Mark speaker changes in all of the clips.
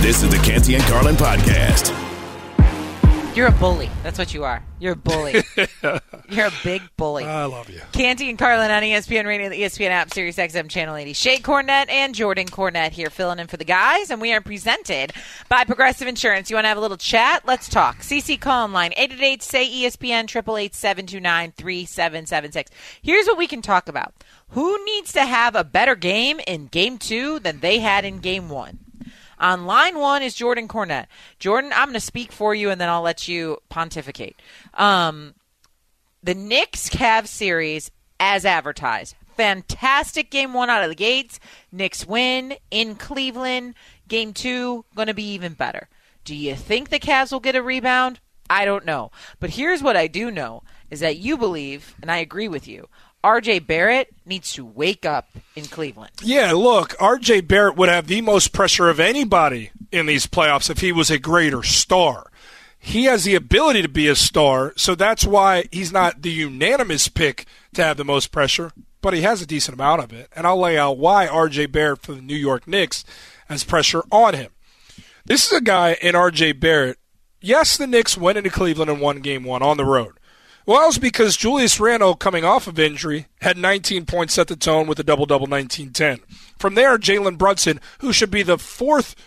Speaker 1: This is the Canty and Carlin podcast.
Speaker 2: You're a bully. That's what you are. You're a bully. You're a big bully.
Speaker 3: I love you.
Speaker 2: Canty and Carlin on ESPN Radio, the ESPN app, Sirius XM Channel 80. Shay Cornett and Jordan Cornett here filling in for the guys, and we are presented by Progressive Insurance. You want to have a little chat? Let's talk. CC call line 888-SAY-ESPN, 888-729-3776. Here's what we can talk about. Who needs to have a better game in Game 2 than they had in Game 1? On line 1 is Jordan Cornett. Jordan, I'm going to speak for you, and then I'll let you pontificate. The Knicks-Cavs series, as advertised. Fantastic Game 1 out of the gates. Knicks win in Cleveland. Game 2, going to be even better. Do you think the Cavs will get a rebound? I don't know. But here's what I do know, is that you believe, and I agree with you, R.J. Barrett needs to wake up in Cleveland.
Speaker 3: Yeah, look, R.J. Barrett would have the most pressure of anybody in these playoffs if he was a greater star. He has the ability to be a star, so that's why he's not the unanimous pick to have the most pressure, but he has a decent amount of it. And I'll lay out why R.J. Barrett for the New York Knicks has pressure on him. This is a guy in R.J. Barrett. Yes, the Knicks went into Cleveland and won Game 1 on the road. Well, that was because Julius Randle, coming off of injury, had 19 points, set the tone with a double-double, 19-10. From there, Jalen Brunson, who should get the fourth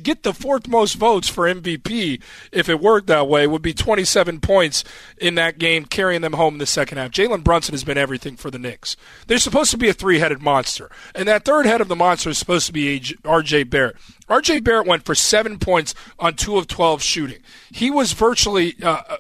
Speaker 3: most votes for MVP if it worked that way, would be 27 points in that game, carrying them home in the second half. Jalen Brunson has been everything for the Knicks. They're supposed to be a three-headed monster, and that third head of the monster is supposed to be R.J. Barrett. R.J. Barrett went for 7 points on 2 of 12 shooting. He was virtually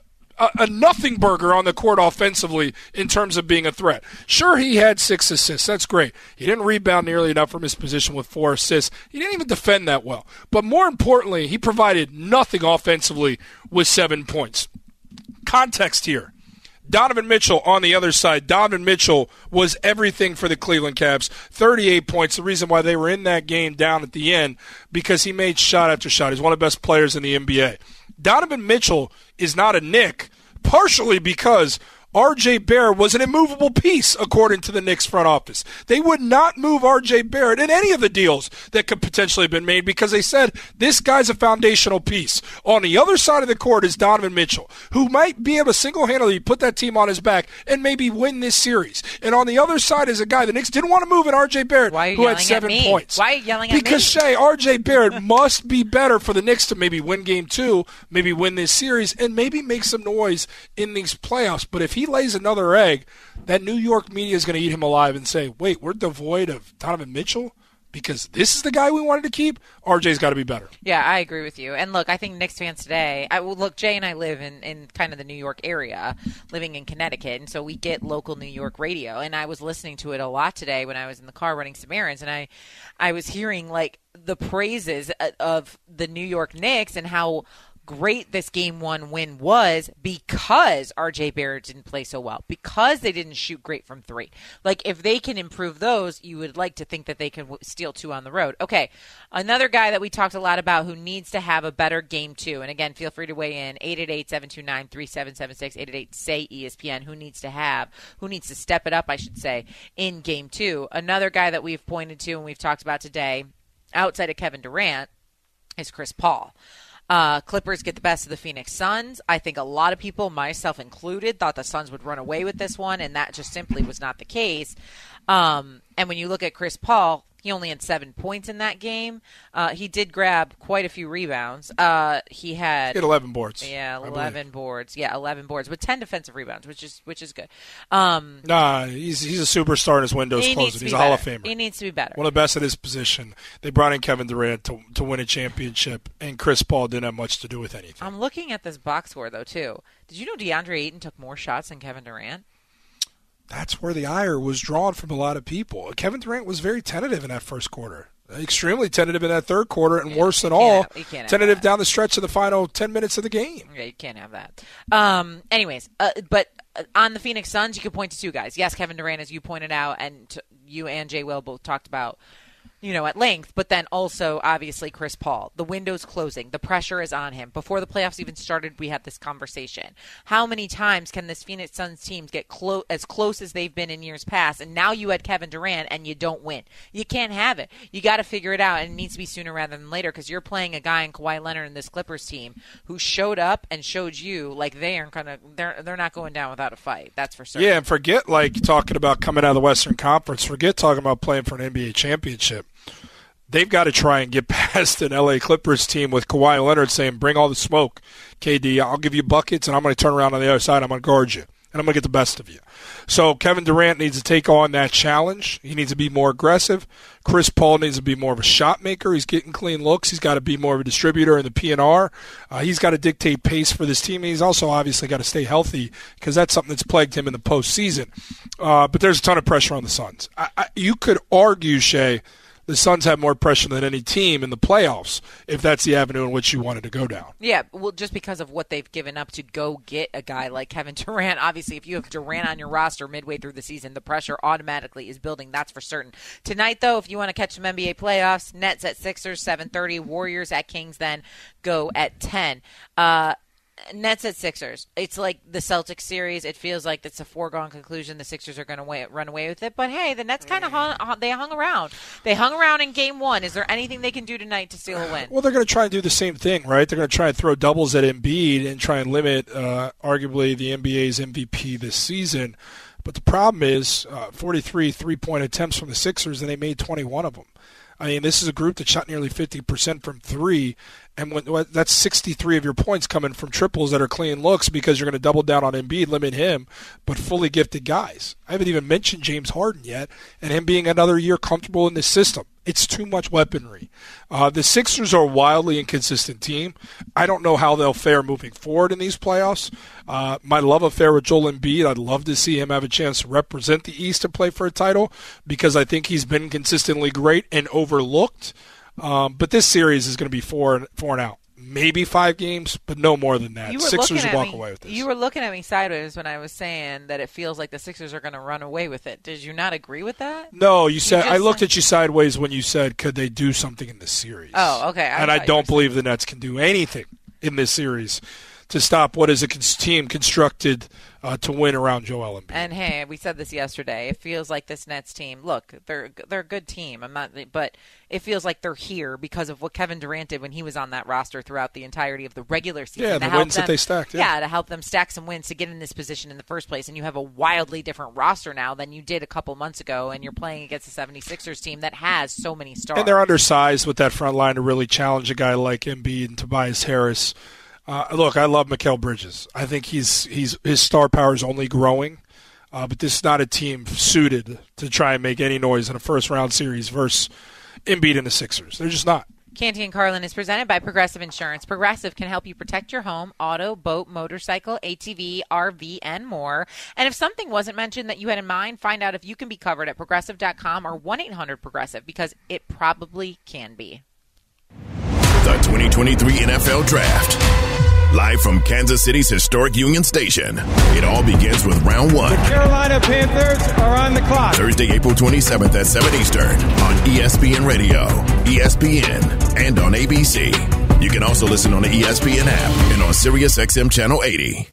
Speaker 3: a nothing burger on the court offensively in terms of being a threat. Sure, he had 6 assists. That's great. He didn't rebound nearly enough from his position with 4 assists. He didn't even defend that well. But more importantly, he provided nothing offensively with 7 points. Context here. Donovan Mitchell on the other side. Donovan Mitchell was everything for the Cleveland Cavs. 38 points. The reason why they were in that game down at the end, because he made shot after shot. He's one of the best players in the NBA. Donovan Mitchell is not a Knick, partially because R.J. Barrett was an immovable piece, according to the Knicks front office. They would not move R.J. Barrett in any of the deals that could potentially have been made because they said, this guy's a foundational piece. On the other side of the court is Donovan Mitchell, who might be able to single-handedly put that team on his back and maybe win this series. And on the other side is a guy the Knicks didn't want to move in R.J. Barrett, who had 7 points.
Speaker 2: Why are you yelling at me?
Speaker 3: Because, Shay, R.J. Barrett must be better for the Knicks to maybe win Game 2, maybe win this series, and maybe make some noise in these playoffs. But if he lays another egg, that New York media is going to eat him alive and say, wait, we're devoid of Donovan Mitchell because this is the guy we wanted to keep? RJ's got to be better.
Speaker 2: Yeah, I agree with you. And look, I think Knicks fans today, Jay and I live in kind of the New York area, living in Connecticut, and so we get local New York radio. And I was listening to it a lot today when I was in the car running some errands, and I was hearing like the praises of the New York Knicks and how great this Game 1 win was because R.J. Barrett didn't play so well, because they didn't shoot great from 3. Like, if they can improve those, you would like to think that they can steal 2 on the road. Okay, another guy that we talked a lot about who needs to have a better Game 2, and again, feel free to weigh in, 888-729-3776, 888-SAY-ESPN, who needs to step it up, I should say, in Game 2. Another guy that we've pointed to and we've talked about today, outside of Kevin Durant, is Chris Paul. Clippers get the best of the Phoenix Suns. I think a lot of people, myself included, thought the Suns would run away with this one, and that just simply was not the case. And when you look at Chris Paul, he only had 7 points in that game. He did grab quite a few rebounds. He had
Speaker 3: 11 boards.
Speaker 2: Yeah, 11 boards. Yeah, 11 boards with 10 defensive rebounds, which is good.
Speaker 3: He's a superstar in his window's closing. He's a Hall of Famer.
Speaker 2: He needs to be better.
Speaker 3: One of the best at his position. They brought in Kevin Durant to win a championship, and Chris Paul didn't have much to do with anything.
Speaker 2: I'm looking at this box score, though, too. Did you know DeAndre Ayton took more shots than Kevin Durant?
Speaker 3: That's where the ire was drawn from a lot of people. Kevin Durant was very tentative in that first quarter. Extremely tentative in that third quarter, and worse than all, tentative down the stretch of the final 10 minutes of the game.
Speaker 2: Yeah, you can't have that. Anyways, but on the Phoenix Suns, you could point to 2 guys. Yes, Kevin Durant, as you pointed out, and you and Jay Will both talked about at length, but then also obviously Chris Paul. The window's closing. The pressure is on him. Before the playoffs even started, we had this conversation. How many times can this Phoenix Suns team get as close as they've been in years past? And now you had Kevin Durant and you don't win. You can't have it. You got to figure it out, and it needs to be sooner rather than later, because you're playing a guy in Kawhi Leonard in this Clippers team who showed up and showed you like they're not going down without a fight. That's for certain.
Speaker 3: Yeah, and forget talking about coming out of the Western Conference. Forget talking about playing for an NBA championship. They've got to try and get past an LA Clippers team with Kawhi Leonard saying, bring all the smoke, KD. I'll give you buckets, and I'm going to turn around on the other side. I'm going to guard you, and I'm going to get the best of you. So Kevin Durant needs to take on that challenge. He needs to be more aggressive. Chris Paul needs to be more of a shot maker. He's getting clean looks. He's got to be more of a distributor in the P&R. He's got to dictate pace for this team. He's also obviously got to stay healthy, because that's something that's plagued him in the postseason. But there's a ton of pressure on the Suns. You could argue, Shea, the Suns have more pressure than any team in the playoffs, if that's the avenue in which you wanted to go down.
Speaker 2: Yeah, well, just because of what they've given up to go get a guy like Kevin Durant. Obviously, if you have Durant on your roster midway through the season, the pressure automatically is building. That's for certain. Tonight, though, if you want to catch some NBA playoffs, Nets at Sixers, 7:30. Warriors at Kings, then go at 10. Nets at Sixers. It's like the Celtics series. It feels like it's a foregone conclusion. The Sixers are going to run away with it. But, hey, the Nets kind of hung around. They hung around in Game 1. Is there anything they can do tonight to steal a win?
Speaker 3: Well, they're going to try and do the same thing, right? They're going to try and throw doubles at Embiid and try and limit arguably the NBA's MVP this season. But the problem is 43 3-point attempts from the Sixers, and they made 21 of them. I mean, this is a group that shot nearly 50% from three, and that's 63 of your points coming from triples that are clean looks, because you're going to double down on Embiid, limit him, but fully gifted guys. I haven't even mentioned James Harden yet, and him being another year comfortable in this system. It's too much weaponry. The Sixers are a wildly inconsistent team. I don't know how they'll fare moving forward in these playoffs. My love affair with Joel Embiid, I'd love to see him have a chance to represent the East and play for a title, because I think he's been consistently great and overlooked. But this series is going to be four and out. Maybe 5 games, but no more than that. Sixers walk away with this.
Speaker 2: You were looking at me sideways when I was saying that it feels like the Sixers are going to run away with it. Did you not agree with that?
Speaker 3: No, you said I looked at you sideways when you said, could they do something in this series?
Speaker 2: Oh, okay.
Speaker 3: I don't believe the Nets can do anything in this series to stop what is a team constructed to win around Joel Embiid.
Speaker 2: And hey, we said this yesterday. It feels like this Nets team. Look, they're a good team. But it feels like they're here because of what Kevin Durant did when he was on that roster throughout the entirety of the regular season.
Speaker 3: Yeah, the wins that they stacked.
Speaker 2: Yeah, to help them stack some wins to get in this position in the first place. And you have a wildly different roster now than you did a couple months ago, and you're playing against the 76ers team that has so many stars.
Speaker 3: And they're undersized with that front line to really challenge a guy like Embiid and Tobias Harris. Look, I love Mikal Bridges. I think his star power is only growing, but this is not a team suited to try and make any noise in a first-round series versus Embiid and the Sixers. They're just not.
Speaker 2: Canty and Carlin is presented by Progressive Insurance. Progressive can help you protect your home, auto, boat, motorcycle, ATV, RV, and more. And if something wasn't mentioned that you had in mind, find out if you can be covered at Progressive.com or 1-800-PROGRESSIVE, because it probably can be.
Speaker 1: The 2023 NFL Draft. Live from Kansas City's historic Union Station. It all begins with round 1.
Speaker 4: The Carolina Panthers are on the clock.
Speaker 1: Thursday, April 27th at 7 Eastern on ESPN Radio, ESPN, and on ABC. You can also listen on the ESPN app and on SiriusXM Channel 80.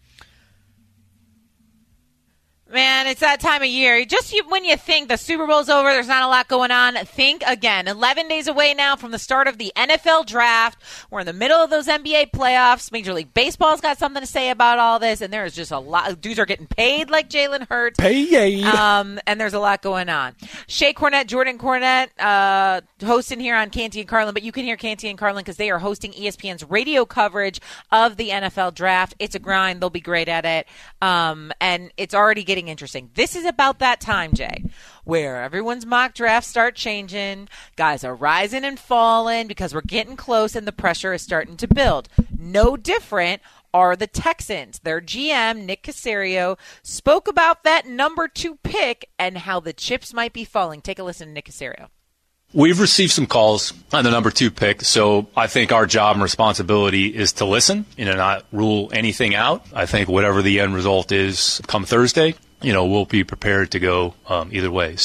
Speaker 2: Man, it's that time of year. When you think the Super Bowl's over, there's not a lot going on, think again. 11 days away now from the start of the NFL Draft. We're in the middle of those NBA playoffs. Major League Baseball's got something to say about all this, and there is just a lot. Dudes are getting paid like Jalen Hurts.
Speaker 3: Paid.
Speaker 2: And there's a lot going on. Shea Cornette, Jordan Cornette, hosting here on Canty and Carlin, but you can hear Canty and Carlin because they are hosting ESPN's radio coverage of the NFL Draft. It's a grind. They'll be great at it. And it's already getting interesting. This is about that time, Jay, where everyone's mock drafts start changing. Guys are rising and falling because we're getting close and the pressure is starting to build. No different are the Texans. Their GM, Nick Caserio, spoke about that number 2 pick and how the chips might be falling. Take a listen to Nick Caserio.
Speaker 5: We've received some calls on the number 2 pick, so I think our job and responsibility is to listen and not rule anything out. I think whatever the end result is come Thursday, we'll be prepared to go either way. So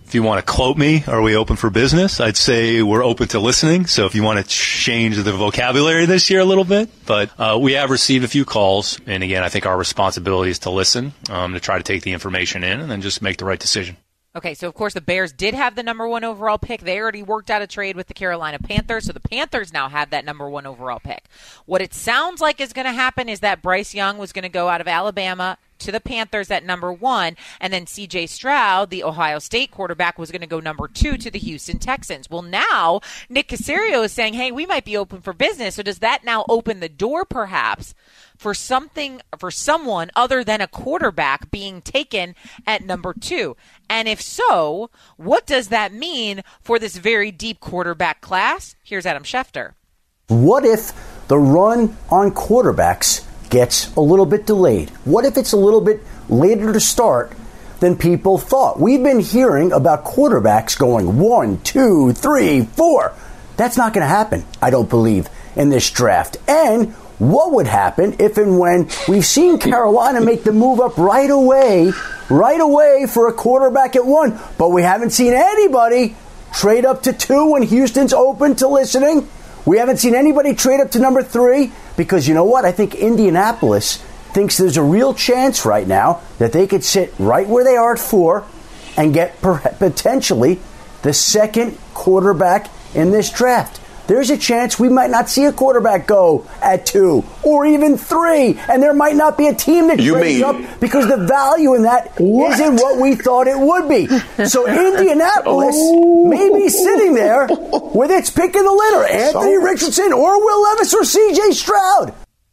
Speaker 5: If you want to quote me, are we open for business? I'd say we're open to listening. So if you want to change the vocabulary this year a little bit, but we have received a few calls. And again, I think our responsibility is to listen, to try to take the information in and then just make the right decision.
Speaker 2: Okay, so of course the Bears did have the number 1 overall pick. They already worked out a trade with the Carolina Panthers, so the Panthers now have that number 1 overall pick. What it sounds like is going to happen is that Bryce Young was going to go out of Alabama to the Panthers at number 1, and then C.J. Stroud, the Ohio State quarterback, was going to go number 2 to the Houston Texans. Well, now Nick Caserio is saying, hey, we might be open for business. So does that now open the door perhaps for someone other than a quarterback being taken at number 2? And if so, what does that mean for this very deep quarterback class? Here's Adam Schefter.
Speaker 6: What if the run on quarterbacks gets a little bit delayed? What if it's a little bit later to start than people thought? We've been hearing about quarterbacks going 1, 2, 3, 4. That's not going to happen, I don't believe, in this draft. And what would happen if and when we've seen Carolina make the move up right away for a quarterback at 1, but we haven't seen anybody trade up to 2 when Houston's open to listening? We haven't seen anybody trade up to number 3 because, you know what? I think Indianapolis thinks there's a real chance right now that they could sit right where they are at 4 and get potentially the second quarterback in this draft. There's a chance we might not see a quarterback go at 2 or even 3, and there might not be a team that trades up because the value in that isn't what we thought it would be. So Indianapolis may be sitting there with its pick of the litter, Anthony Richardson or Will Levis or C.J. Stroud.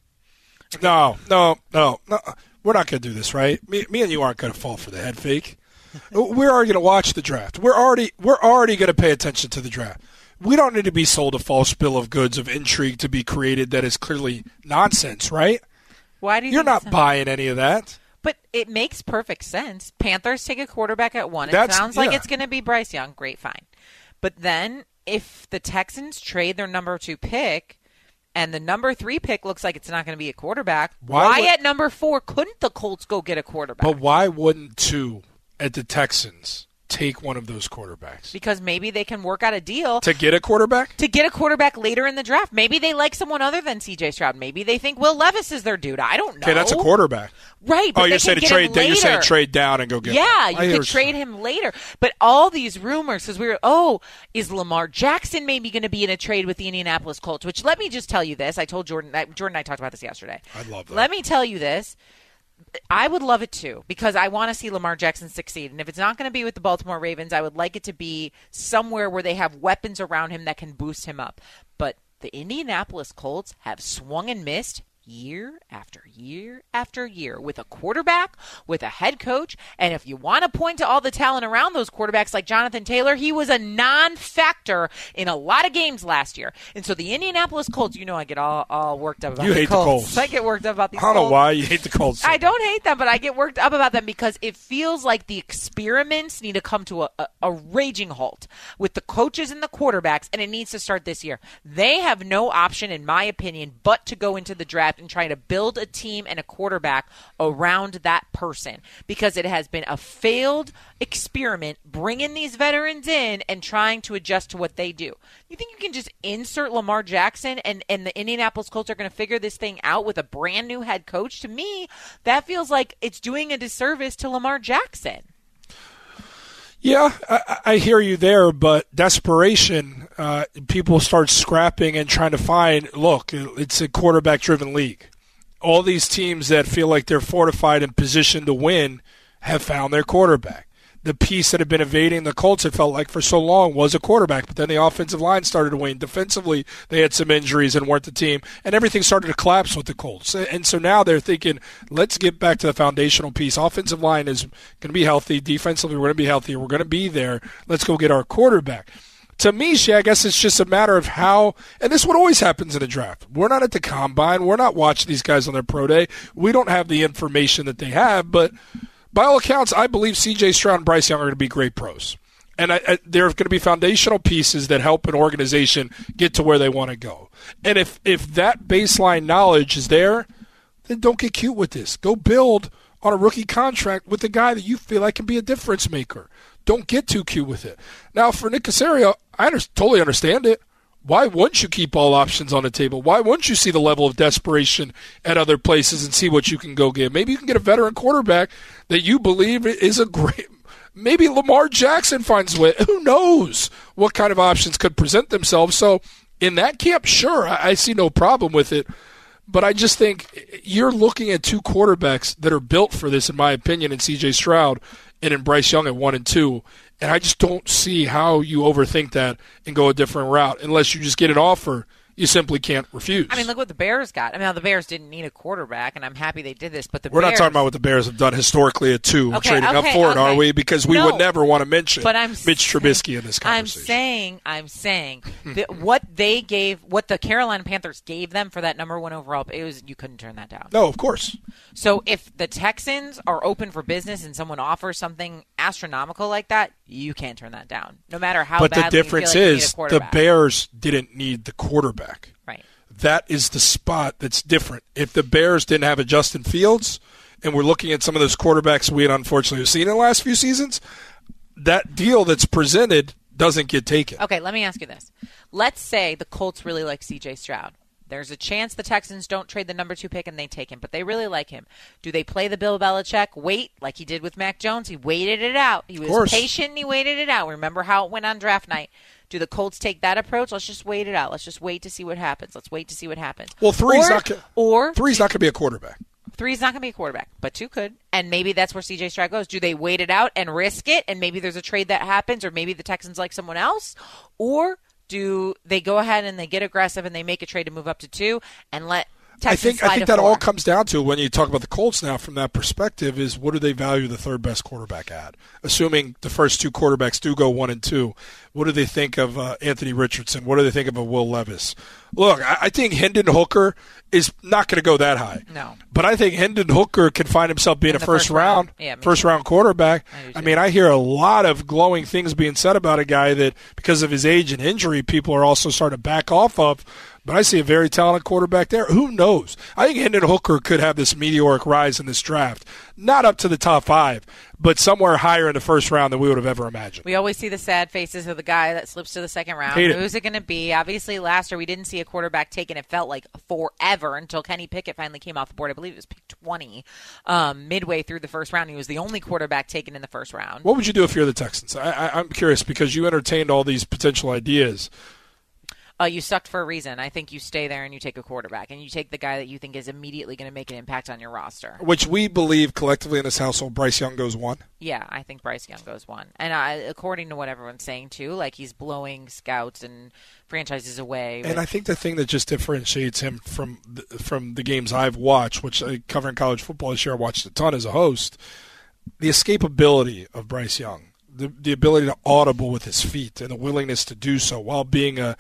Speaker 3: No. We're not going to do this, right? Me and you aren't going to fall for the head fake. We're already going to watch the draft. We're already going to pay attention to the draft. We don't need to be sold a false bill of goods of intrigue to be created that is clearly nonsense, right?
Speaker 2: Why do
Speaker 3: You're not buying any of that.
Speaker 2: But it makes perfect sense. Panthers take a quarterback at 1. It sounds like it's going to be Bryce Young. Great, fine. But then if the Texans trade their number 2 pick and the number 3 pick looks like it's not going to be a quarterback, why at number 4 couldn't the Colts go get a quarterback?
Speaker 3: But why wouldn't 2 at the Texans take one of those quarterbacks?
Speaker 2: Because maybe they can work out a deal.
Speaker 3: To get a quarterback?
Speaker 2: To get a quarterback later in the draft. Maybe they like someone other than C.J. Stroud. Maybe they think Will Levis is their dude. I don't know.
Speaker 3: Okay, that's a quarterback.
Speaker 2: Right, but
Speaker 3: you're saying trade down and go get him.
Speaker 2: Yeah, you could trade him later. But all these rumors, because is Lamar Jackson maybe going to be in a trade with the Indianapolis Colts? Which, let me just tell you this. I told Jordan and I talked about this yesterday.
Speaker 3: I love that.
Speaker 2: Let me tell you this. I would love it too, because I want to see Lamar Jackson succeed. And if it's not going to be with the Baltimore Ravens, I would like it to be somewhere where they have weapons around him that can boost him up. But the Indianapolis Colts have swung and missed year after year after year with a quarterback, with a head coach. And if you want to point to all the talent around those quarterbacks like Jonathan Taylor, he was a non-factor in a lot of games last year. And so the Indianapolis Colts, I get all worked up about
Speaker 3: the Colts.
Speaker 2: I get worked up about these
Speaker 3: Colts. I don't know why you hate the Colts.
Speaker 2: I don't hate them, but I get worked up about them because it feels like the experiments need to come to a raging halt with the coaches and the quarterbacks, and it needs to start this year. They have no option, in my opinion, but to go into the draft and trying to build a team and a quarterback around that person, because it has been a failed experiment bringing these veterans in and trying to adjust to what they do. You think you can just insert Lamar Jackson and the Indianapolis Colts are going to figure this thing out with a brand new head coach? To me, that feels like it's doing a disservice to Lamar Jackson.
Speaker 3: Yeah, I hear you there, but desperation, people start scrapping and trying to find, look, it's a quarterback-driven league. All these teams that feel like they're fortified and positioned to win have found their quarterback. The piece that had been evading the Colts, it felt like for so long, was a quarterback, but then the offensive line started to wane. Defensively, they had some injuries and weren't the team, and everything started to collapse with the Colts. And so now they're thinking, let's get back to the foundational piece. Offensive line is going to be healthy. Defensively, we're going to be healthy. We're going to be there. Let's go get our quarterback. To me, Shea, I guess it's just a matter of how, and this is what always happens in a draft. We're not at the combine. We're not watching these guys on their pro day. We don't have the information that they have, but by all accounts, I believe C.J. Stroud and Bryce Young are going to be great pros. And there are going to be foundational pieces that help an organization get to where they want to go. And if that baseline knowledge is there, then don't get cute with this. Go build on a rookie contract with a guy that you feel like can be a difference maker. Don't get too cute with it. Now, for Nick Caserio, I totally understand it. Why wouldn't you keep all options on the table? Why wouldn't you see the level of desperation at other places and see what you can go get? Maybe you can get a veteran quarterback that you believe is a great – maybe Lamar Jackson finds a way. Who knows what kind of options could present themselves? So in that camp, sure, I see no problem with it. But I just think you're looking at two quarterbacks that are built for this, in my opinion, in C.J. Stroud and in Bryce Young at 1 and 2. And I just don't see how you overthink that and go a different route. Unless you just get an offer, you simply can't refuse.
Speaker 2: I mean, look what the Bears got. I mean, now the Bears didn't need a quarterback, and I'm happy they did this. But
Speaker 3: we're not talking about what the Bears have done historically at 2 and trading up for it, are we? Because we would never want to mention Mitch Trubisky in this conversation.
Speaker 2: I'm saying that what the Carolina Panthers gave them for that number 1 overall, you couldn't turn that down.
Speaker 3: No, of course.
Speaker 2: So if the Texans are open for business and someone offers something astronomical like that, you can't turn that down, no matter how badly you feel like you need a quarterback.
Speaker 3: But the difference is the Bears didn't need the quarterback.
Speaker 2: Right.
Speaker 3: That is the spot that's different. If the Bears didn't have a Justin Fields, and we're looking at some of those quarterbacks we had unfortunately seen in the last few seasons, that deal that's presented doesn't get taken.
Speaker 2: Okay, let me ask you this. Let's say the Colts really like C.J. Stroud. There's a chance the Texans don't trade the number 2 pick and they take him, but they really like him. Do they play the Bill Belichick, wait, like he did with Mac Jones? He waited it out. He was patient and he waited it out. Remember how it went on draft night. Do the Colts take that approach? Let's just wait it out. Let's just wait to see what happens. Let's wait to see what happens.
Speaker 3: Well, three's not going to be a quarterback.
Speaker 2: 3's not going to be a quarterback, but 2 could. And maybe that's where C.J. Stroud goes. Do they wait it out and risk it, and maybe there's a trade that happens, or maybe the Texans like someone else? Or do they go ahead and they get aggressive and they make a trade to move up to 2 and let Texans slide to 4?
Speaker 3: I think that all comes down to, when you talk about the Colts now from that perspective, is what do they value the third best quarterback at? Assuming the first 2 quarterbacks do go 1 and 2, what do they think of Anthony Richardson? What do they think of Will Levis? Look, I think Hendon Hooker is not going to go that high.
Speaker 2: No.
Speaker 3: But I think Hendon Hooker can find himself being a first round quarterback. I mean, I hear a lot of glowing things being said about a guy that, because of his age and injury, people are also starting to back off of. But I see a very talented quarterback there. Who knows? I think Hendon Hooker could have this meteoric rise in this draft. Not up to the top 5, but somewhere higher in the first round than we would have ever imagined.
Speaker 2: We always see the sad faces of the guy that slips to the second round. Who's it going to be? Obviously, last year we didn't see a quarterback taken. It felt like forever until Kenny Pickett finally came off the board. I believe it was pick 20 midway through the first round. He was the only quarterback taken in the first round.
Speaker 3: What would you do if you're the Texans? I'm curious because you entertained all these potential ideas.
Speaker 2: You sucked for a reason. I think you stay there and you take a quarterback, and you take the guy that you think is immediately going to make an impact on your roster.
Speaker 3: Which we believe collectively in this household, Bryce Young goes 1.
Speaker 2: Yeah, I think Bryce Young goes 1. And according to what everyone's saying, too, like he's blowing scouts and franchises away.
Speaker 3: And I think the thing that just differentiates him from the games I've watched, which covering college football this year, I watched a ton as a host, the escapability of Bryce Young. The ability to audible with his feet and the willingness to do so while being a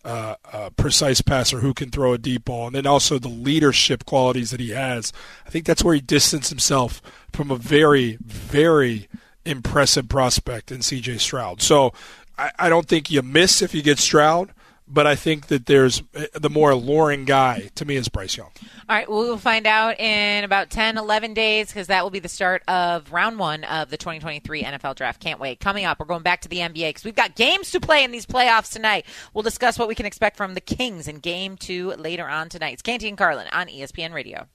Speaker 3: precise passer who can throw a deep ball, and then also the leadership qualities that he has. I think that's where he distanced himself from a very, very impressive prospect in C.J. Stroud. So I don't think you miss if you get Stroud, but I think that there's the more alluring guy to me is Bryce Young.
Speaker 2: All right, we'll find out in about 10, 11 days because that will be the start of round 1 of the 2023 NFL Draft. Can't wait. Coming up, we're going back to the NBA because we've got games to play in these playoffs tonight. We'll discuss what we can expect from the Kings in Game 2 later on tonight. It's Canty and Carlin on ESPN Radio.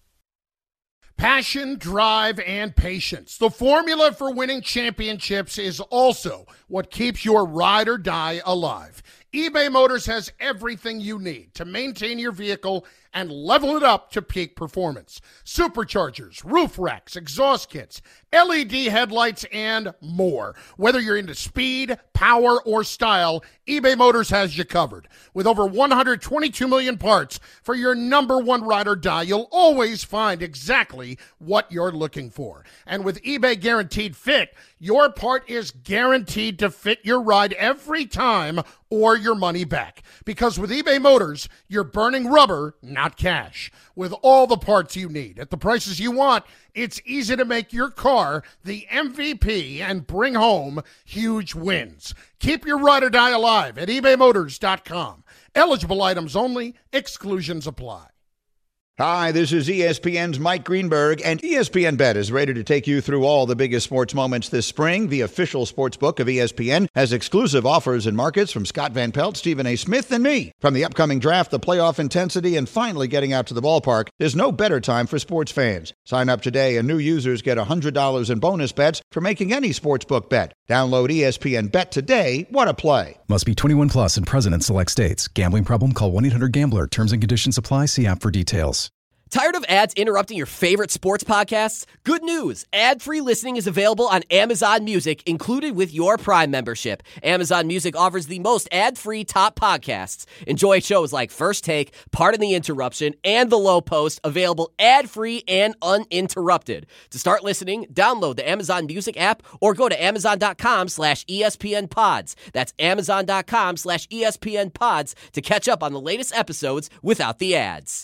Speaker 7: Passion, drive, and patience. The formula for winning championships is also what keeps your ride or die alive. eBay Motors has everything you need to maintain your vehicle and level it up to peak performance. Superchargers, roof racks, exhaust kits, LED headlights, and more. Whether you're into speed, power, or style, eBay Motors has you covered. With over 122 million parts for your number one ride or die, you'll always find exactly what you're looking for. And with eBay Guaranteed Fit, your part is guaranteed to fit your ride every time or your money back. Because with eBay Motors, you're burning rubber, not cash. With all the parts you need at the prices you want, it's easy to make your car the MVP and bring home huge wins. Keep your ride or die alive at ebaymotors.com. Eligible items only. Exclusions apply.
Speaker 8: Hi, this is ESPN's Mike Greenberg, and ESPN Bet is ready to take you through all the biggest sports moments this spring. The official sports book of ESPN has exclusive offers and markets from Scott Van Pelt, Stephen A. Smith, and me. From the upcoming draft, the playoff intensity, and finally getting out to the ballpark, there's no better time for sports fans. Sign up today, and new users get $100 in bonus bets for making any sportsbook bet. Download ESPN Bet today. What a play.
Speaker 9: Must be 21 plus and present in select states. Gambling problem? Call 1-800-GAMBLER. Terms and conditions apply. See app for details.
Speaker 10: Tired of ads interrupting your favorite sports podcasts? Good news! Ad-free listening is available on Amazon Music, included with your Prime membership. Amazon Music offers the most ad-free top podcasts. Enjoy shows like First Take, Pardon the Interruption, and The Low Post, available ad-free and uninterrupted. To start listening, download the Amazon Music app or go to amazon.com/ESPN Pods. That's amazon.com/ESPN Pods to catch up on the latest episodes without the ads.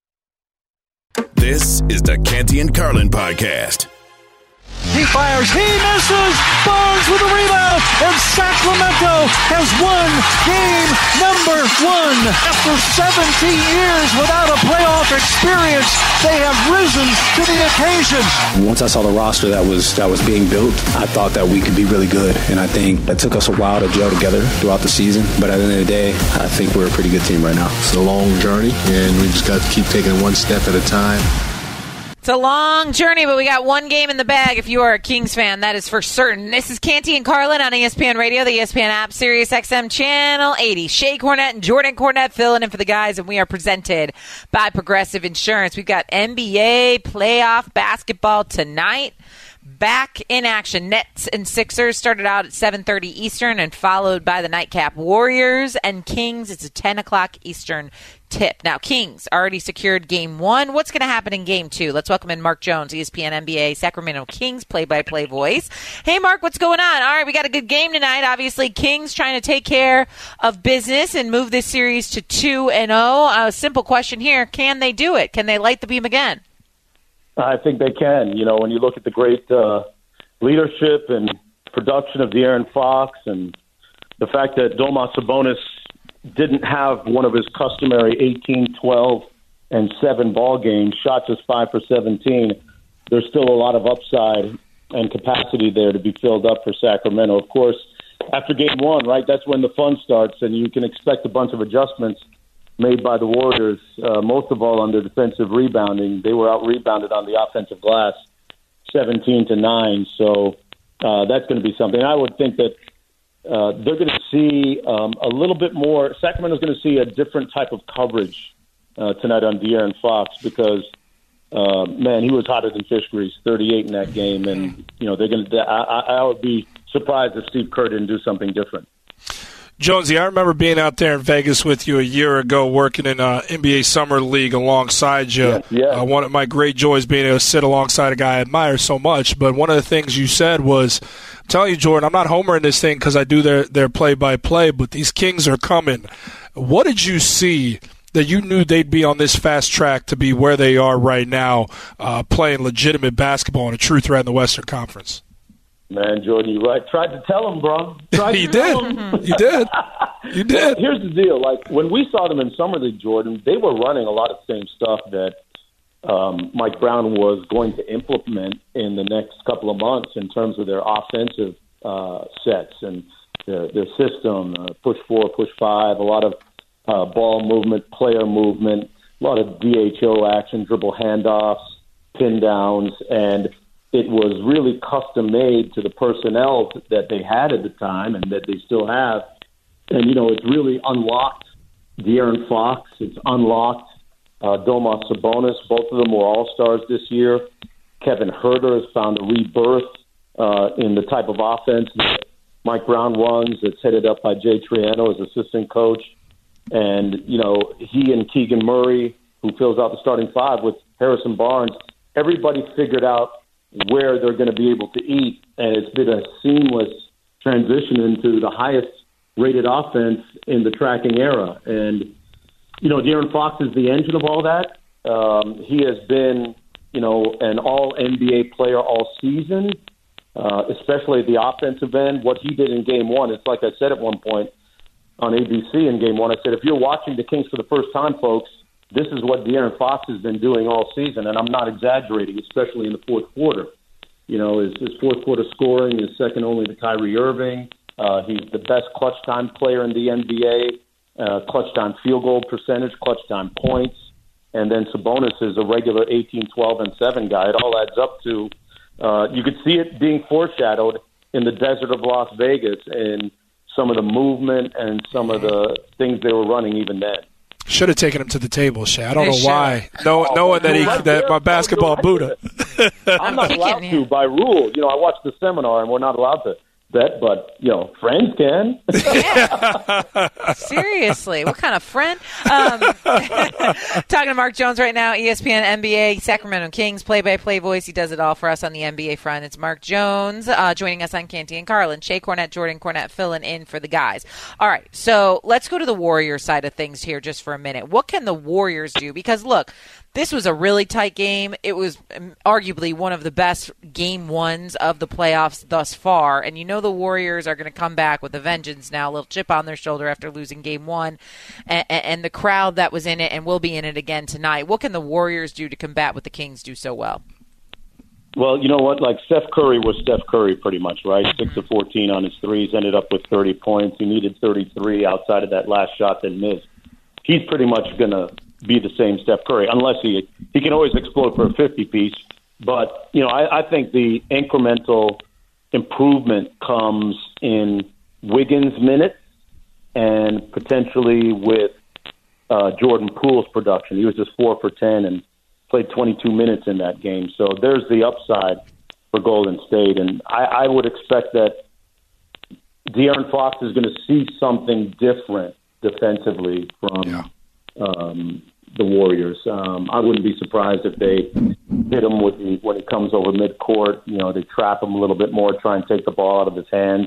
Speaker 1: This is the Canty and Carlin podcast.
Speaker 4: He fires, he misses, Barnes with a rebound, and Sacramento has won game number 1. After 17 years without a playoff experience, they have risen to the occasion.
Speaker 11: Once I saw the roster that was being built, I thought that we could be really good, and I think it took us a while to gel together throughout the season, but at the end of the day, I think we're a pretty good team right now.
Speaker 12: It's a long journey, and we just got to keep taking it one step at a time.
Speaker 2: It's a long journey, but we got one game in the bag if you are a Kings fan. That is for certain. This is Canty and Carlin on ESPN Radio, the ESPN app, Sirius XM Channel 80. Shea Cornette and Jordan Cornette filling in for the guys, and we are presented by Progressive Insurance. We've got NBA playoff basketball tonight. Back in action. Nets and Sixers started out at 7:30 Eastern and followed by the nightcap Warriors and Kings. It's a 10 o'clock Eastern tip. Now, Kings already secured Game 1. What's going to happen in Game 2? Let's welcome in Mark Jones, ESPN NBA Sacramento Kings play-by-play voice. Hey, Mark, what's going on? All right, we got a good game tonight. Obviously, Kings trying to take care of business and move this series to 2-0. A simple question here. Can they do it? Can they light the beam again?
Speaker 13: I think they can. You know, when you look at the great leadership and production of De'Aaron Fox and the fact that Domas Sabonis didn't have one of his customary 18, 12, and 7 ball games, shot just 5 for 17, there's still a lot of upside and capacity there to be filled up for Sacramento. Of course, after Game 1, right, that's when the fun starts, and you can expect a bunch of adjustments made by the Warriors, most of all under defensive rebounding. They were out-rebounded on the offensive glass 17-9, so that's going to be something. I would think that they're going to see a little bit more. Sacramento's going to see a different type of coverage tonight on De'Aaron Fox because, man, he was hotter than fish grease, 38 in that game, and you know they're going to. I would be surprised if Steve Kerr didn't do something different.
Speaker 3: Jonesy, I remember being out there in Vegas with you a year ago working in NBA Summer League alongside you.
Speaker 13: Yeah.
Speaker 3: One of my great joys being able to sit alongside a guy I admire so much. But one of the things you said was, I'm telling you, Jordan, I'm not homering this thing because I do their play-by-play, but these Kings are coming. What did you see that you knew they'd be on this fast track to be where they are right now, playing legitimate basketball and a true threat in the Western Conference?
Speaker 13: Man, Jordan, you're right. Tried to tell him, bro.
Speaker 3: You did. You did. You did.
Speaker 13: Here's the deal. Like, when we saw them in Summer League, Jordan, they were running a lot of the same stuff that Mike Brown was going to implement in the next couple of months in terms of their offensive sets and their system, push 4, push 5, a lot of ball movement, player movement, a lot of DHO action, dribble handoffs, pin downs, and it was really custom-made to the personnel that they had at the time and that they still have. And, you know, it's really unlocked De'Aaron Fox. It's unlocked Domas Sabonis. Both of them were all-stars this year. Kevin Huerter has found a rebirth in the type of offense that Mike Brown runs. It's headed up by Jay Triano as assistant coach. And, you know, he and Keegan Murray, who fills out the starting 5 with Harrison Barnes, everybody figured out where they're going to be able to eat, and it's been a seamless transition into the highest-rated offense in the tracking era. And, you know, De'Aaron Fox is the engine of all that. He has been, you know, an all-NBA player all season, especially at the offensive end. What he did in Game 1, it's like I said at one point on ABC in Game 1, I said, if you're watching the Kings for the first time, folks, this is what De'Aaron Fox has been doing all season, and I'm not exaggerating, especially in the fourth quarter. You know, his fourth quarter scoring is second only to Kyrie Irving. He's the best clutch time player in the NBA, clutch time field goal percentage, clutch time points, and then Sabonis is a regular 18, 12, and 7 guy. It all adds up to, you could see it being foreshadowed in the desert of Las Vegas and some of the movement and some of the things they were running even then.
Speaker 3: Should have taken him to the table, Shay. I don't know why. Knowing that my basketball Buddha.
Speaker 13: I'm not allowed to by rule. You know, I watched the seminar and we're not allowed to bet, but, you know, friends can.
Speaker 2: Yeah. Seriously. What kind of friend? Talking to Mark Jones right now, ESPN NBA, Sacramento Kings, play-by-play voice. He does it all for us on the NBA front. It's Mark Jones joining us on Canty and Carlin. Shea Cornette, Jordan Cornette filling in for the guys. All right, so let's go to the Warriors side of things here just for a minute. What can the Warriors do? Because, look, this was a really tight game. It was arguably one of the best game ones of the playoffs thus far. And you know the Warriors are going to come back with a vengeance now, a little chip on their shoulder after losing game one. And the crowd that was in it and will be in it again tonight. What can the Warriors do to combat what the Kings do so well?
Speaker 13: Well, you know what? Like Steph Curry was Steph Curry pretty much, right? 6 of 14 on his threes, ended up with 30 points. He needed 33 outside of that last shot that missed. He's pretty much going to be the same Steph Curry, unless he can always explode for a 50-piece. But, you know, I think the incremental improvement comes in Wiggins' minutes and potentially with Jordan Poole's production. He was just 4 for 10 and played 22 minutes in that game. So there's the upside for Golden State. And I would expect that De'Aaron Fox is going to see something different defensively from the Warriors. I wouldn't be surprised if they hit him when he comes over midcourt. You know, they trap him a little bit more, try and take the ball out of his hands.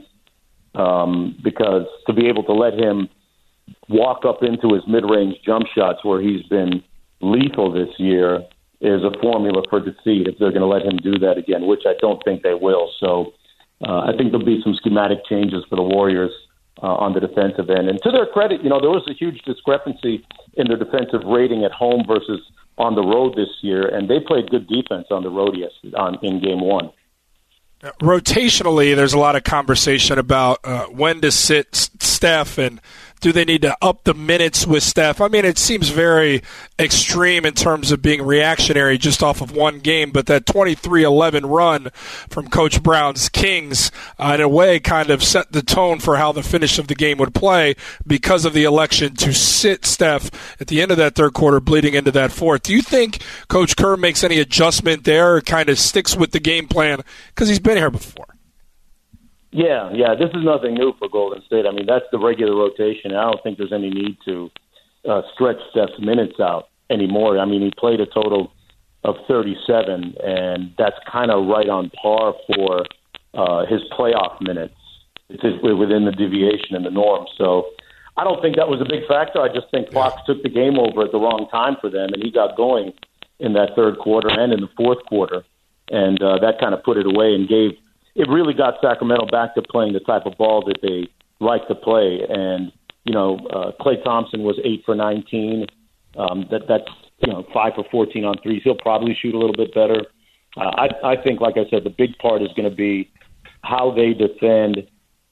Speaker 13: Because to be able to let him walk up into his mid-range jump shots where he's been lethal this year is a formula for defeat if they're going to let him do that again, which I don't think they will. So I think there'll be some schematic changes for the Warriors on the defensive end. And to their credit, you know, there was a huge discrepancy in their defensive rating at home versus on the road this year, and they played good defense on the road in game one.
Speaker 3: Rotationally, there's a lot of conversation about when to sit Steph and do they need to up the minutes with Steph? I mean, it seems very extreme in terms of being reactionary just off of one game, but that 23-11 run from Coach Brown's Kings, in a way, kind of set the tone for how the finish of the game would play because of the election to sit Steph at the end of that third quarter, bleeding into that fourth. Do you think Coach Kerr makes any adjustment there or kind of sticks with the game plan because he's been here before?
Speaker 13: Yeah, this is nothing new for Golden State. I mean, that's the regular rotation. I don't think there's any need to stretch Steph's minutes out anymore. I mean, he played a total of 37, and that's kind of right on par for his playoff minutes. It's within the deviation and the norm. So I don't think that was a big factor. I just think Fox took the game over at the wrong time for them, and he got going in that third quarter and in the fourth quarter, and that kind of put it away and it really got Sacramento back to playing the type of ball that they like to play. And, you know, Klay Thompson was 8 for 19. That's 5 for 14 on threes. He'll probably shoot a little bit better. I think, like I said, the big part is going to be how they defend,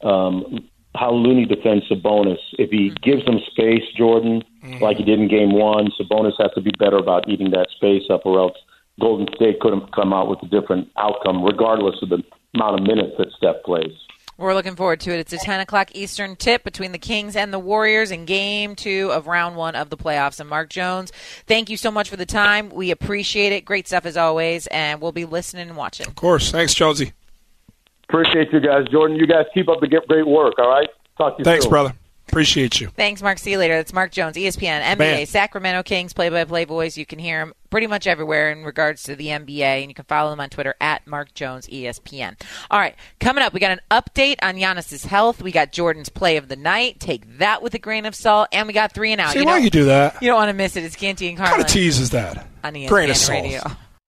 Speaker 13: how Looney defends Sabonis. If he gives them space, Jordan, like he did in game one, Sabonis has to be better about eating that space up, or else Golden State couldn't come out with a different outcome, regardless of the amount of minutes that Steph plays.
Speaker 2: We're looking forward to it. It's a 10 o'clock Eastern tip between the Kings and the Warriors in Game 2 of Round 1 of the playoffs. And Mark Jones, thank you so much for the time. We appreciate it. Great stuff as always, and we'll be listening and watching.
Speaker 3: Of course. Thanks, Jonesy.
Speaker 13: Appreciate you guys. Jordan, you guys keep up the great work, all right? Talk to you soon.
Speaker 3: Thanks, brother. Appreciate you.
Speaker 2: Thanks, Mark. See you later. That's Mark Jones, ESPN, NBA, Sacramento Kings play-by-play voice. You can hear him pretty much everywhere in regards to the NBA, and you can follow him on Twitter at Mark Jones ESPN. All right, coming up, we got an update on Giannis's health. We got Jordan's play of the night. Take that with a grain of salt, and we got 3 and Out.
Speaker 3: See, why you do that?
Speaker 2: You don't want to miss it. It's Canty and Carlin.
Speaker 3: What kind of tease is that?
Speaker 2: On ESPN
Speaker 3: grain of salt.
Speaker 2: Radio.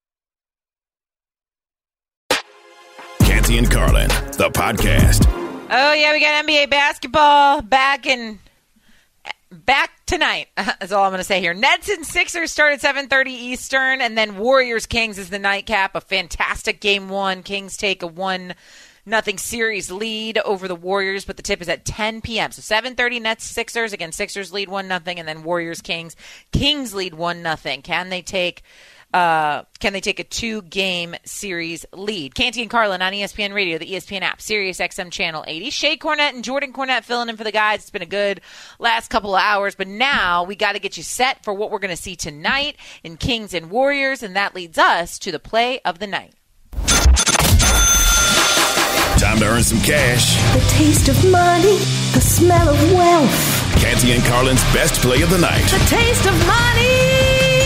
Speaker 1: Canty and Carlin, the podcast.
Speaker 2: Oh, yeah, we got NBA basketball back in back tonight. That's all I'm going to say here. Nets and Sixers start at 7:30 Eastern, and then Warriors-Kings is the nightcap. A fantastic game one. Kings take a 1-0 series lead over the Warriors, but the tip is at 10 p.m. So 7:30 Nets-Sixers. Again, Sixers lead 1-0, and then Warriors-Kings. Kings lead 1-0. Can they take a 2-game series lead? Canty and Carlin on ESPN Radio, the ESPN app, Sirius XM Channel 80. Shea Cornett and Jordan Cornett filling in for the guys. It's been a good last couple of hours, but now we got to get you set for what we're going to see tonight in Kings and Warriors, and that leads us to the play of the night.
Speaker 1: Time to earn some cash.
Speaker 14: The taste of money, the smell of wealth.
Speaker 1: Canty and Carlin's best play of the night.
Speaker 14: The taste of money.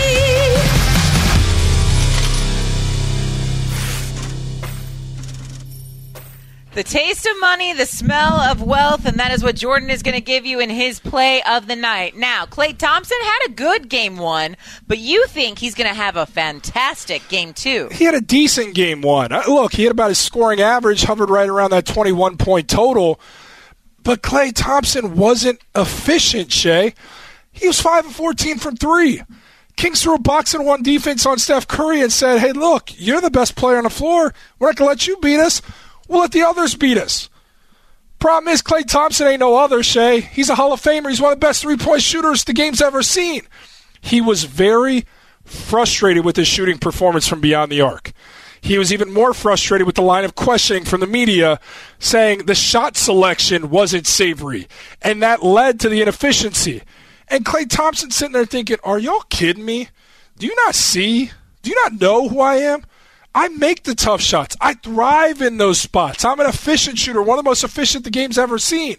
Speaker 2: The taste of money, the smell of wealth, and that is what Jordan is going to give you in his play of the night. Now, Klay Thompson had a good game one, but you think he's going to have a fantastic game two.
Speaker 3: He had a decent game one. Look, he had about his scoring average, hovered right around that 21-point total, but Klay Thompson wasn't efficient, Shay. He was 5 of 14 from three. Kings threw a box-and-one defense on Steph Curry and said, hey, look, you're the best player on the floor. We're not going to let you beat us. We'll let the others beat us. Problem is, Klay Thompson ain't no other, Shay. He's a Hall of Famer. He's one of the best three-point shooters the game's ever seen. He was very frustrated with his shooting performance from beyond the arc. He was even more frustrated with the line of questioning from the media saying the shot selection wasn't savory, and that led to the inefficiency. And Klay Thompson sitting there thinking, are y'all kidding me? Do you not see? Do you not know who I am? I make the tough shots. I thrive in those spots. I'm an efficient shooter, one of the most efficient the game's ever seen.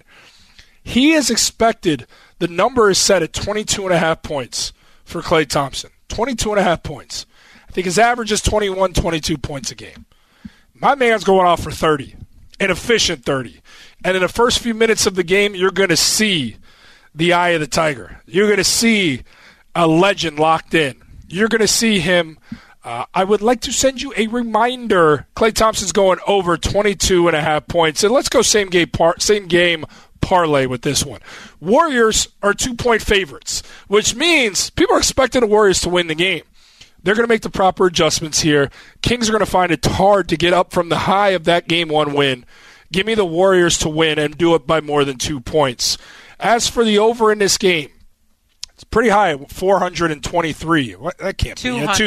Speaker 3: He is expected, the number is set at 22.5 points for Klay Thompson. 22.5 points. I think his average is 21, 22 points a game. My man's going off for 30, an efficient 30. And in the first few minutes of the game, you're going to see the eye of the tiger. You're going to see a legend locked in. You're going to see him. I would like to send you a reminder. Klay Thompson's going over 22.5 points. And let's go same game parlay with this one. Warriors are 2-point favorites, which means people are expecting the Warriors to win the game. They're going to make the proper adjustments here. Kings are going to find it hard to get up from the high of that game one win. Give me the Warriors to win and do it by more than 2 points. As for the over in this game, it's pretty high, 423. What? That can't be.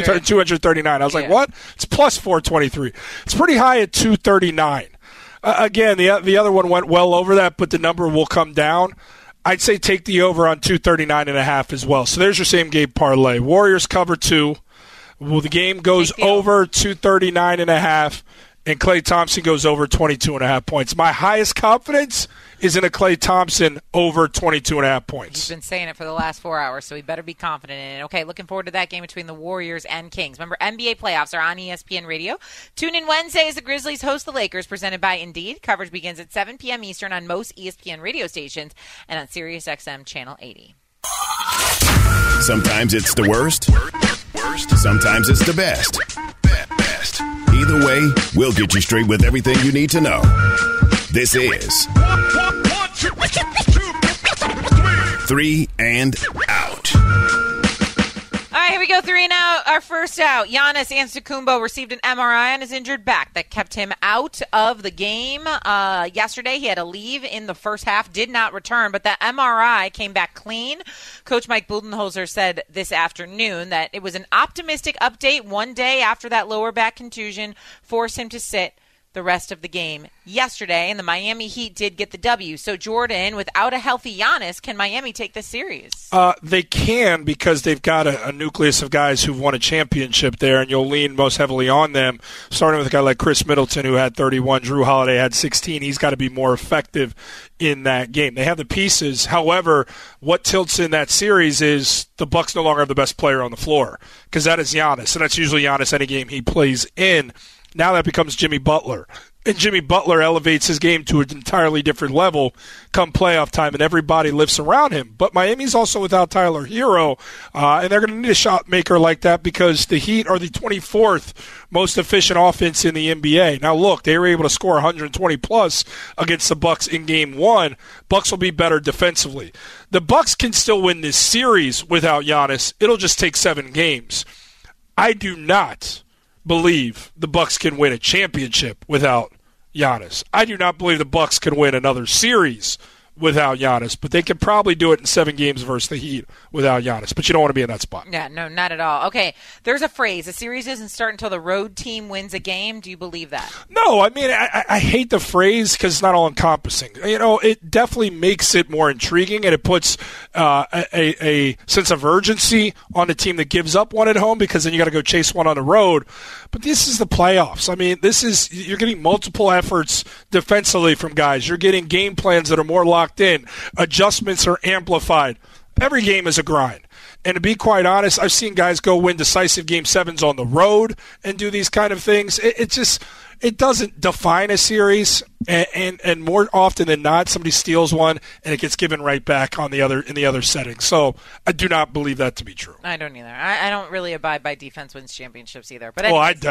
Speaker 3: 239. I was like, what? It's plus 423. It's pretty high at 239. Again, the other one went well over that, but the number will come down. I'd say take the over on 239.5 as well. So there's your same game parlay. Warriors cover 2. Well, the game goes over 239.5, and Klay Thompson goes over 22.5 points. My highest confidence is in a Klay Thompson over 22.5 points.
Speaker 2: He's been saying it for the last 4 hours, so he better be confident in it. Okay, looking forward to that game between the Warriors and Kings. Remember, NBA playoffs are on ESPN Radio. Tune in Wednesday as the Grizzlies host the Lakers, presented by Indeed. Coverage begins at 7 p.m. Eastern on most ESPN radio stations and on Sirius XM Channel 80.
Speaker 1: Sometimes it's the worst. Sometimes it's the best. Either way, we'll get you straight with everything you need to know. This is 3 and Out.
Speaker 2: All right, here we go. 3 and out. Our first out. Giannis Antetokounmpo received an MRI on his injured back that kept him out of the game. Yesterday, he had to leave in the first half, did not return, but that MRI came back clean. Coach Mike Budenholzer said this afternoon that it was an optimistic update one day after that lower back contusion forced him to sit the rest of the game yesterday, and the Miami Heat did get the W. So, Jordan, without a healthy Giannis, can Miami take this series?
Speaker 3: They can, because they've got a nucleus of guys who've won a championship there, and you'll lean most heavily on them, starting with a guy like Chris Middleton, who had 31. Drew Holiday had 16. He's got to be more effective in that game. They have the pieces. However, what tilts in that series is the Bucks no longer have the best player on the floor, because that is Giannis, and that's usually Giannis any game he plays in. Now that becomes Jimmy Butler. And Jimmy Butler elevates his game to an entirely different level come playoff time, and everybody lifts around him. But Miami's also without Tyler Hero, and they're going to need a shot maker like that because the Heat are the 24th most efficient offense in the NBA. Now, look, they were able to score 120-plus against the Bucks in Game 1. Bucks will be better defensively. The Bucks can still win this series without Giannis. It'll just take 7 games. I do not believe the Bucks can win a championship without Giannis. I do not believe the Bucks can win another series without Giannis, but they could probably do it in 7 games versus the Heat without Giannis. But you don't want to be in that spot.
Speaker 2: Yeah, no, not at all. Okay, there's a phrase: a series doesn't start until the road team wins a game. Do you believe that?
Speaker 3: No, I mean, I hate the phrase because it's not all-encompassing. You know, it definitely makes it more intriguing, and it puts a sense of urgency on the team that gives up one at home because then you got to go chase one on the road. But this is the playoffs. I mean, you're getting multiple efforts defensively from guys. You're getting game plans that are more locked in. Adjustments are amplified. Every game is a grind. And to be quite honest, I've seen guys go win decisive Game 7s on the road and do these kind of things. It doesn't define a series, and more often than not, somebody steals one and it gets given right back in the other setting. So I do not believe that to be true.
Speaker 2: I don't either. I don't really abide by defense wins championships either. But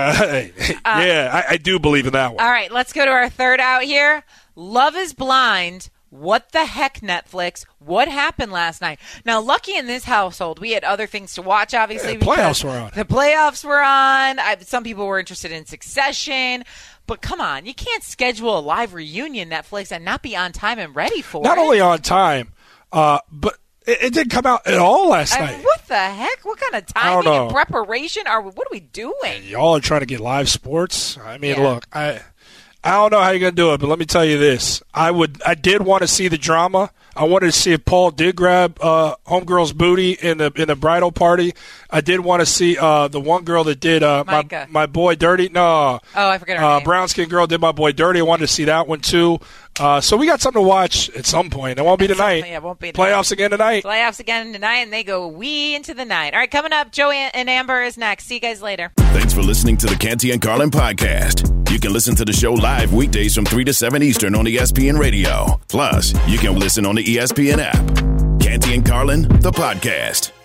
Speaker 3: I do believe in that one.
Speaker 2: All right, let's go to our third out here. Love is Blind. What the heck, Netflix? What happened last night? Now, lucky in this household, we had other things to watch, obviously.
Speaker 3: The playoffs were on.
Speaker 2: The playoffs were on. Some people were interested in Succession. But come on, you can't schedule a live reunion, Netflix, and not be on time and ready for it.
Speaker 3: Not only on time, but it didn't come out at all last night.
Speaker 2: What the heck? What kind of timing and preparation what are we doing?
Speaker 3: Y'all are trying to get live sports? I mean, look, I don't know how you're going to do it, but let me tell you this. I did want to see the drama. I wanted to see if Paul did grab homegirl's booty in the bridal party. I did want to see the one girl that did my boy dirty. No.
Speaker 2: Oh, I forget her name.
Speaker 3: Brown-skinned girl did my boy dirty. I wanted to see that one, too. So we got something to watch at some point. It won't be tonight.
Speaker 2: Yeah, it won't be
Speaker 3: Playoffs again tonight.
Speaker 2: Playoffs again tonight, and they go into the night. All right, coming up, Joey and Amber is next. See you guys later.
Speaker 1: Thanks for listening to the Canty and Carlin podcast. You can listen to the show live weekdays from 3 to 7 Eastern on ESPN Radio. Plus, you can listen on the ESPN app. Canty and Carlin, the podcast.